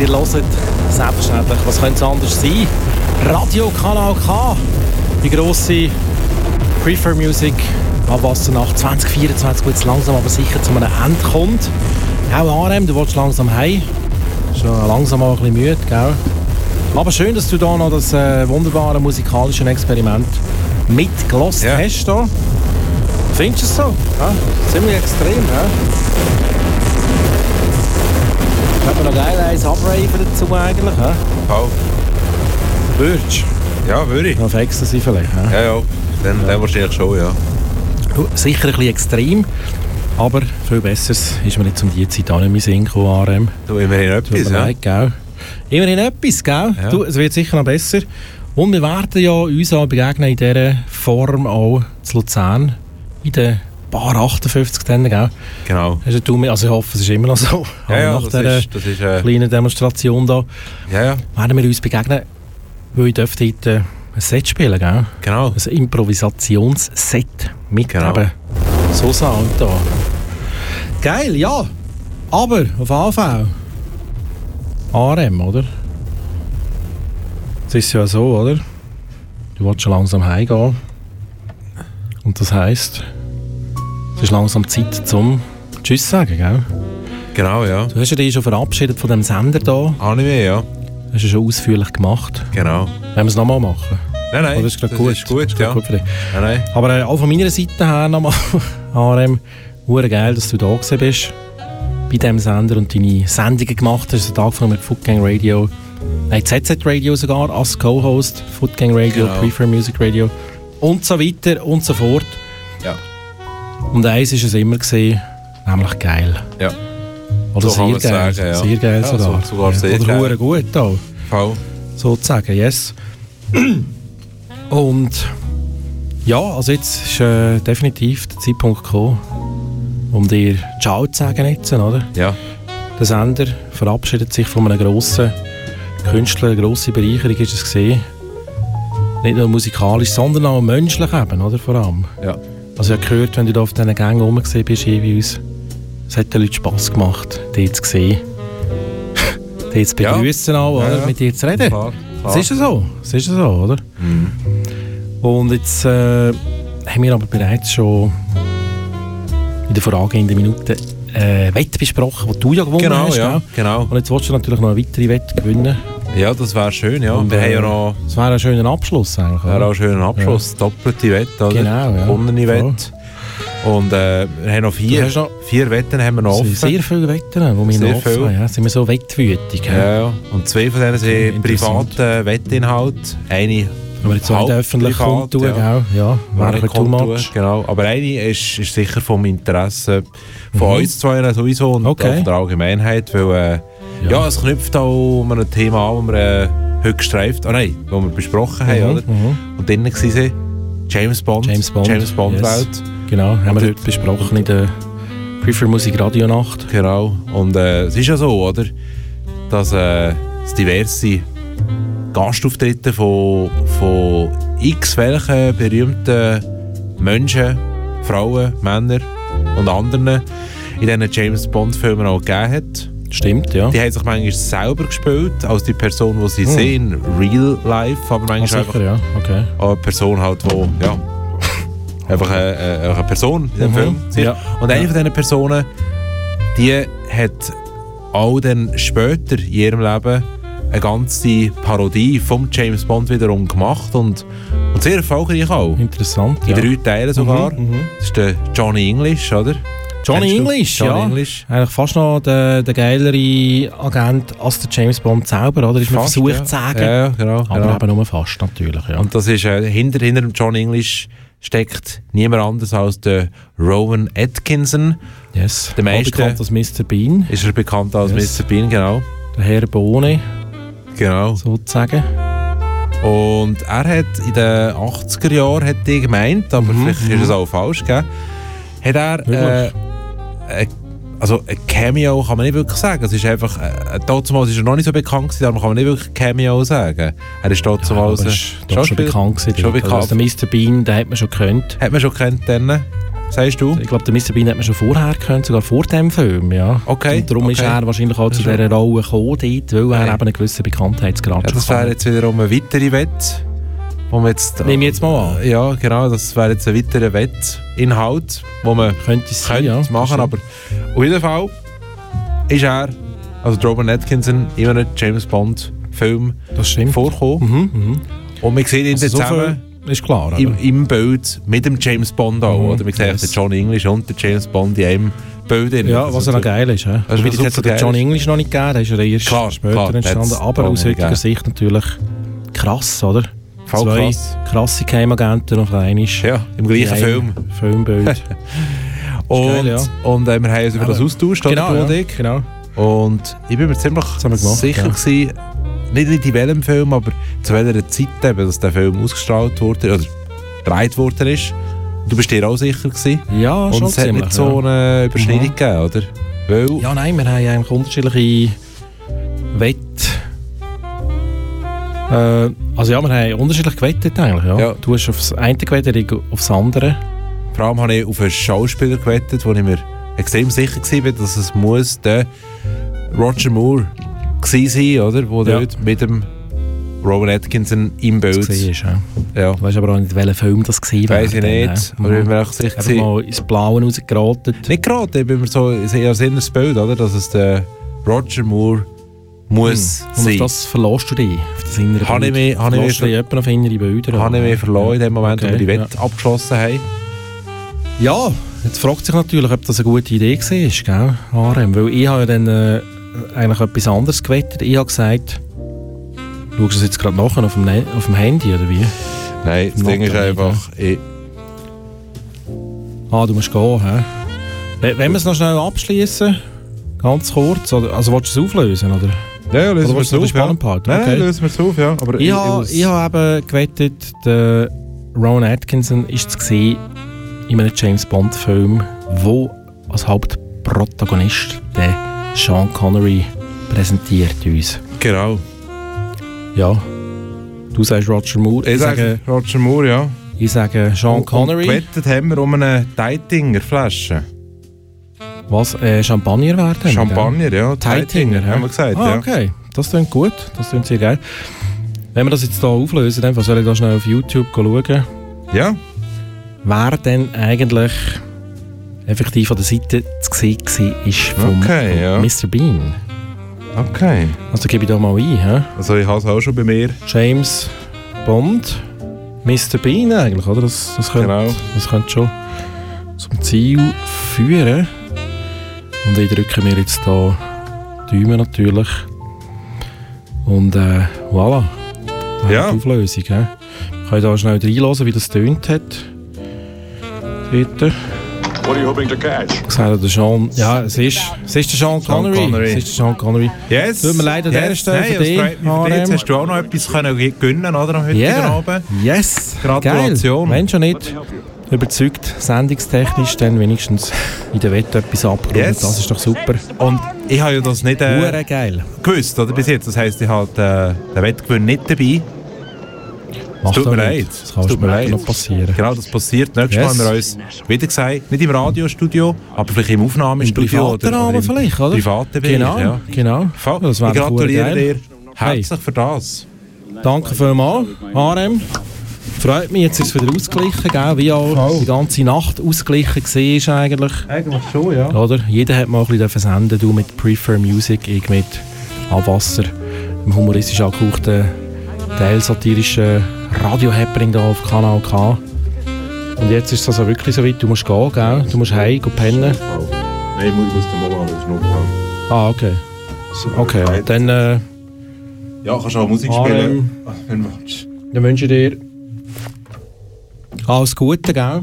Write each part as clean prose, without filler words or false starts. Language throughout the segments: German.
Ihr hört selbstverständlich, was könnte es anders sein? Radio Kanal K, die grosse Prefer Music Abwassernacht 2024, die jetzt langsam aber sicher zu einem Ende kommt. Auch Arem, du willst langsam heim. Schon langsam auch ein bisschen müde, gell? Aber schön, dass du da noch das wunderbare musikalische Experiment mitgelassen hast. Da. Findest du es so? Ja? Ziemlich extrem, ja? Hat man noch geil eins abraven dazu eigentlich, ja? Oh. Würdest du? Ja, würde ich. Auf Ecstasy vielleicht, ja? Ja, dann wahrscheinlich schon, ja. Sicher ein bisschen extrem, aber viel Besseres ist mir jetzt um die Zeit auch nicht mehr Sinn gekommen, Arem. Du, immerhin etwas, ja? Gell? Immerhin etwas, gell? Ja. Du, es wird sicher noch besser. Und wir werden ja uns auch begegnen in dieser Form auch zu Luzern, in der Bar 58 dann, gell? Genau. Also ich hoffe, es ist immer noch so. Ja, nach dieser kleinen Demonstration da ja. werden wir uns begegnen, weil ich dürfte heute ein Set spielen, gell? Genau. Ein Improvisationsset mit eben so Sound da. Geil, ja. Aber auf AV. Arem, oder? Es ist ja so, oder? Du willst schon langsam heimgehen. Und das heisst, es ist langsam Zeit zum Tschüss sagen, gell? Genau, ja. Du hast ja dich schon verabschiedet von dem Sender hier. Auch nicht mehr, ja. Das hast du schon ausführlich gemacht. Genau. Wollen wir es nochmal machen? Nein, das ist gerade gut. Ist gut, ja. Gut für dich. Nein. Aber auch von meiner Seite her nochmal, Arem, hure geil, dass du da gewesen bist. Bei diesem Sender und deine Sendungen gemacht hast. Den Tag von mit Footgang Radio. Nein, ZZ Radio sogar als Co-Host. Footgang Radio, genau. Prefer Music Radio. Und so weiter und so fort. Ja. Und eins war es immer gewesen, nämlich geil. Ja. Oder so sehr geil. Sagen, ja. Sehr geil sogar. Ja, sogar sehr oder geil. Oder gut auch. Voll. Sozusagen, yes. Und ja, also jetzt ist definitiv der Zeitpunkt gekommen, um dir Ciao zu sagen jetzt, oder? Ja. Der Sender verabschiedet sich von einem grossen Künstler, eine grosse Bereicherung ist es gesehen. Nicht nur musikalisch, sondern auch menschlich eben, oder? Vor allem. Ja. Also ich habe gehört, wenn du da auf diesen Gängen rumgesehen bist, jeweils, es hat den Leuten Spass gemacht, dich zu sehen. Dich zu begrüßen auch, oder? Ja. Mit dir zu reden. Klar. Es ist ja so. Es ist ja so, oder? Mhm. Und jetzt haben wir aber bereits schon in der vorangehenden Minute Wette besprochen, die du ja gewonnen hast. Ja, genau. Und jetzt willst du natürlich noch eine weitere Wette gewinnen. Ja, das wäre schön, ja. Und, wir haben ja noch... Das wäre ein schöner Abschluss eigentlich. Wäre auch ein schöner Abschluss. Ja. Doppelte Wette, oder? Genau, ja. Gewonnene Wette. Und wir haben noch vier Wetten haben wir noch offen. Sehr viele Wetten, die wir noch offen haben. Ja, sind wir so wettwütig. Ja. Und 2 von denen sind private Wettinhalte. Eine aber jetzt auch öffentlich kundtun, ja. Wäre too much. Genau. Aber eine ist sicher vom Interesse von uns zwei sowieso und auch von der Allgemeinheit, weil es knüpft auch um ein Thema an, das wir heute gestreift, das wir besprochen haben, oder? Und drinnen waren James Bond Welt. Yes. Genau, haben wir heute besprochen in der Prefer Musik Radio Nacht. Genau. Und es ist ja so, oder? Dass es diverse Gastauftritte von x welchen berühmten Menschen, Frauen, Männern und anderen in diesen James Bond Filmen auch gegeben hat. Stimmt, ja. Die haben sich manchmal selber gespielt, als die Person, die sie sehen, real life, aber manchmal sicher, ja. Okay. Auch eine Person halt, die einfach eine Person in dem Film sieht. Ja. Und eine von diesen Personen, die hat auch dann später in ihrem Leben eine ganze Parodie vom James Bond wiederum gemacht und sehr erfolgreich auch. Interessant, in 3 Teilen sogar. Das ist der Johnny English, oder? Johnny English. Eigentlich fast noch der geilere Agent als der James Bond selber, oder? Ist man versucht zu sagen. Ja, genau. Aber eben nur fast, natürlich. Ja. Und das ist, hinter dem Johnny English steckt niemand anders als der Rowan Atkinson. Yes. Der meiste bekannt als Mr. Bean. Ist er bekannt als Mr. Bean, genau. Der Herr Bohne. Genau. Sozusagen. Und er hat in den 80er Jahren, hat er gemeint, aber vielleicht ist es auch falsch, gell? Hat er also ein Cameo kann man nicht wirklich sagen. Es ist einfach, damals ist er noch nicht so bekannt gewesen, darum kann man nicht wirklich Cameo sagen. Er ist damals schon bekannt gewesen. Schon bekannt. Also der Mr. Bean, den hat man schon gekannt. Hat man schon gekannt dann? sagst du? Ich glaube, der Mr. Bean hat man schon vorher gehört, sogar vor dem Film, ja. Okay. Und darum ist er wahrscheinlich auch zu dieser Rolle gekommen, weil er eben einen gewissen Bekanntheitsgrad schon das wäre jetzt wiederum eine weitere Wette, wo wir jetzt... Nehmen wir jetzt mal an. Ja, genau, das wäre jetzt ein weiterer Wettinhalt, den man könnte machen, aber auf jeden Fall ist er, also Robert Atkinson, in einem James Bond Film vorkommen. Und wir sehen ihn also zusammen ist klar, im Bild mit dem James Bond auch. Oder? Wir sehen den John English und den James Bond in einem Bild. Ja, was ja noch geil ist. Also wie hat es den John English noch nicht gegeben, der ist ja erst später entstanden. Aber aus heutiger Sicht natürlich krass, oder? Voll Zwei krass. Krasse Geheimagenten auf einmal. Ja, im gleichen Filmbild. Und, geil, ja. Und wir haben uns über das austauscht, genau. Und ich bin mir ziemlich sicher gewesen, nicht in welchem Film, aber zu welcher Zeit eben, dass der Film ausgestrahlt wurde oder gedreht worden ist. Du bist dir auch sicher gewesen. Ja, und schon es hat nicht so eine Überschneidung gegeben, oder? Weil ja, nein, wir haben eigentlich unterschiedliche also ja, wir haben unterschiedlich gewettet eigentlich, ja. Ja. Du hast aufs eine gewettet, ich aufs andere. Vor allem habe ich auf einen Schauspieler gewettet, wo ich mir extrem sicher war, dass es muss der Roger Moore sein, oder? Wo dort mit dem Robert Atkinson im Bild war. Ja. Du weißt aber auch nicht, welcher Film das war. Weiss ich nicht, aber ich bin mir auch sicher gewesen. Mal ins Blaue rausgeraten. Nicht geraten, ich bin mir so eher das Bild, oder? Dass es der Roger Moore muss sein. Und auf das verlässt du dich? Auf das innere Habe Bild? Verlässt du dich etwa auf innere Bilder? Habe ich mich verloren in dem Moment, wo wir die Wette abgeschlossen haben. Ja, jetzt fragt sich natürlich, ob das eine gute Idee war, gell, Arem? Weil ich habe ja dann eigentlich etwas anderes gewettet. Ich habe gesagt, schaust du das jetzt gerade nachher auf dem Handy, oder wie? Nein, das Ding ist einfach... du musst gehen, hä? Wenn wir es noch schnell abschließen, ganz kurz, also willst du es auflösen, oder? Ja, lösen wir es auf, ja. Nein, lösen wir es auf, ja. Aber ich habe eben gewettet, der Rowan Atkinson ist zu sehen in einem James Bond Film, wo als Hauptprotagonist der Sean Connery präsentiert uns. Genau. Ja. Du sagst Roger Moore. Ich sage Roger Moore, ja. Ich sage Sean Connery. Gewettet haben wir um eine Teitinger Flasche. Was? Champagner werden? Champagner, ja. Teitinger, haben wir gesagt, ja. Okay, das klingt gut. Das klingt sehr geil. Wenn wir das jetzt hier auflösen, dann soll ich da schnell auf YouTube schauen. Ja. Wer denn eigentlich effektiv an der Seite zu sehen ist vom Mr. Bean. Okay. Also gebe ich da mal ein. He? Also ich habe es auch schon bei mir. James Bond, Mr. Bean eigentlich, oder? Das könnte schon zum Ziel führen. Und ich drücke mir jetzt hier Daumen natürlich. Und voilà. Ja. Die Auflösung. He? Ich kann da schnell reinhören, wie das tönt hat. Bitte. What are you hoping to catch? Der Sean, ja, es ist der Sean Connery. Es ist der Sean Connery. Yes. Tut mir leid an dieser Stelle für dich. Jetzt hast du auch noch etwas gewinnen oder, am heutigen Abend. Yes. Gratulation. Geil. Wenn schon nicht überzeugt, sendungstechnisch, dann wenigstens in der Wette etwas abgerundet. Yes. Das ist doch super. Und ich habe ja das nicht geil. gewusst, oder, bis jetzt. Das heisst, ich habe den Wettgewinn nicht dabei. Es tut mir leid. Das kann später noch passieren. Genau, das passiert. Nächstes Mal haben wir uns wieder gesagt, nicht im Radiostudio, aber vielleicht im Aufnahmestudio. Im privaten Rahmen vielleicht, oder? Privaten Bereich, Genau. Das ich gratuliere dir herzlich für das. Danke vielmals, Arem. Freut mich, jetzt ist es wieder ausgeglichen, gell? Wie auch die ganze Nacht ausgeglichen war eigentlich. Eigentlich schon, ja. Oder? Jeder hat mal ein bisschen senden, du mit Prefer Music, ich mit Abwasser, im humoristisch angehauchten, teilsatirischen Radio-Happening da auf Kanal K. Und jetzt ist es also wirklich so weit, du musst gehen, gell? Du musst heim, pennen. Nein, ich muss den Mama, das ist noch okay. Okay, ja. Dann ja, kannst du auch Musik spielen, wenn du willst. Dann wünsche ich dir alles Gute, gell?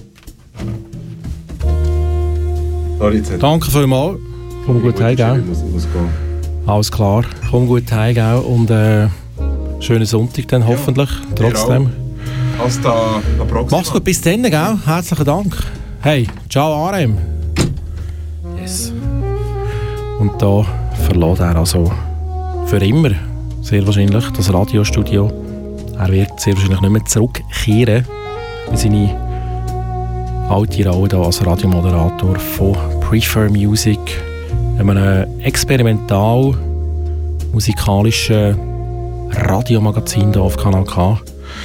Sorry, jetzt Danke vielmals. Komm gut heim, gell? Alles klar. Komm gut heim, gell? Und schönen Sonntag dann hoffentlich. Trotzdem. Mach's gut, bis dann, gell? Herzlichen Dank. Hey, ciao Arem. Yes. Und da verlässt er also für immer, sehr wahrscheinlich, das Radiostudio. Er wird sehr wahrscheinlich nicht mehr zurückkehren in seine alte Rolle hier als Radiomoderator von Prefer Music, einem experimental musikalischen Radiomagazin hier auf Kanal K.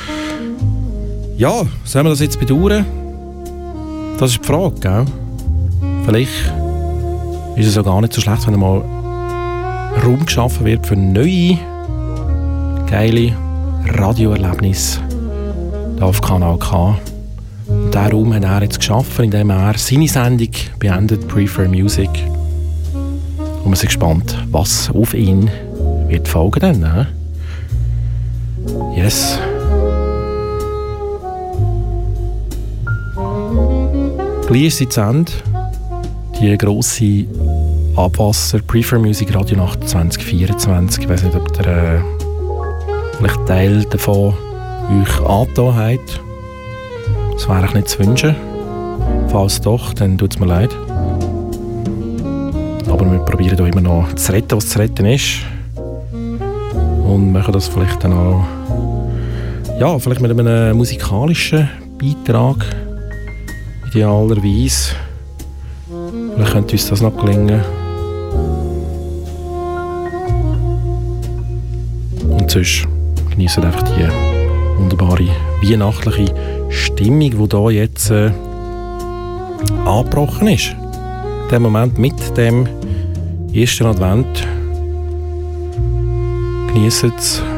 Ja, sollen wir das jetzt bedauern? Das ist die Frage, gell? Vielleicht ist es auch gar nicht so schlecht, wenn einmal Raum geschaffen wird für neue, geile Radioerlebnisse hier auf Kanal K. Und diesen Raum hat er jetzt geschaffen, indem er seine Sendung beendet, Prefer Music. Und wir sind gespannt, was auf ihn wird folgen dann, ne? Yes. Gleich ist sie zu Ende. Die grosse Abwasser Prefer Music Radio Nacht 2024. Ich weiss nicht, ob ihr vielleicht Teil davon euch angetan habt. Das wäre ich nicht zu wünschen. Falls doch, dann tut es mir leid. Aber wir probieren hier immer noch zu retten, was zu retten ist. Und machen das vielleicht dann auch, ja, vielleicht mit einem musikalischen Beitrag. Idealerweise. Vielleicht könnte uns das noch gelingen. Und sonst genießen einfach die wunderbare weihnachtliche Stimmung, die hier jetzt angebrochen ist. In dem Moment mit dem ersten Advent. Genießen es.